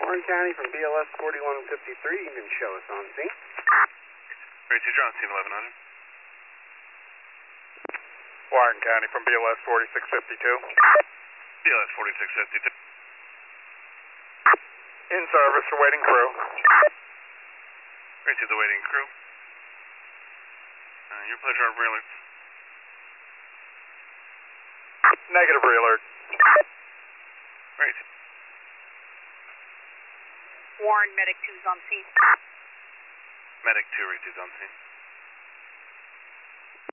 Warren County from BLS 4153, you can show us on scene. Great, you're on scene 1100. Warren County from BLS 4652. BLS 4652. In service for waiting crew. Great, to the waiting crew. Your pleasure, re-alert. Negative re-alert. Great. Warren, Medic 2's on scene. Medic 2, Reed is on scene.